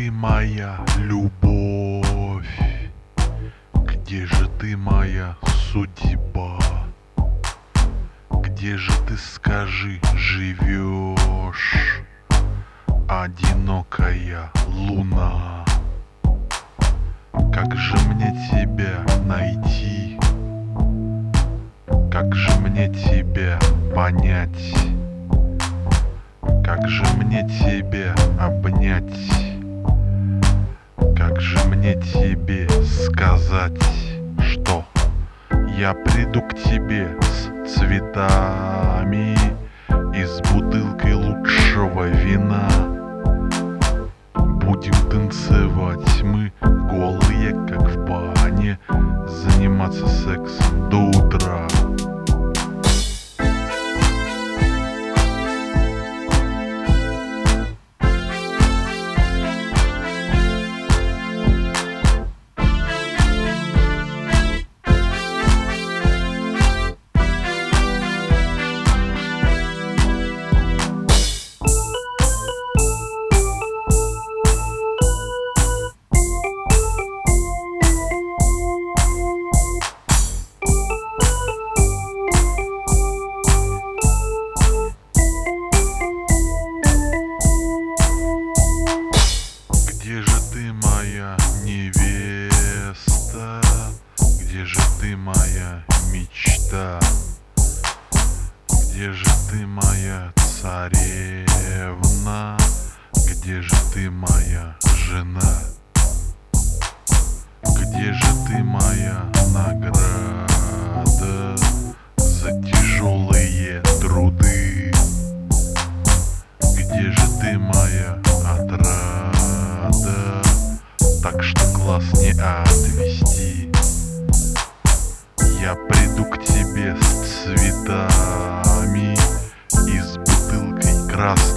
ты, моя любовь? Где же ты, моя судьба? Где же ты, скажи, живешь, одинокая луна? Как же мне тебя найти? Как же мне тебя понять? Как же мне тебя обнять? Как же мне тебе сказать, что я приду к тебе с цветами и с бутылкой лучшего вина? Будем танцевать мы голые, как в бане, заниматься сексом до утра. Где же ты, моя невеста? Где же ты, моя мечта? Где же ты, моя царевна? Где же ты, моя жена? Где же ты, моя награда за тяжелые труды? Где же ты, моя отрада, так что глаз не отвести? Я приду к тебе с цветами и с бутылкой красной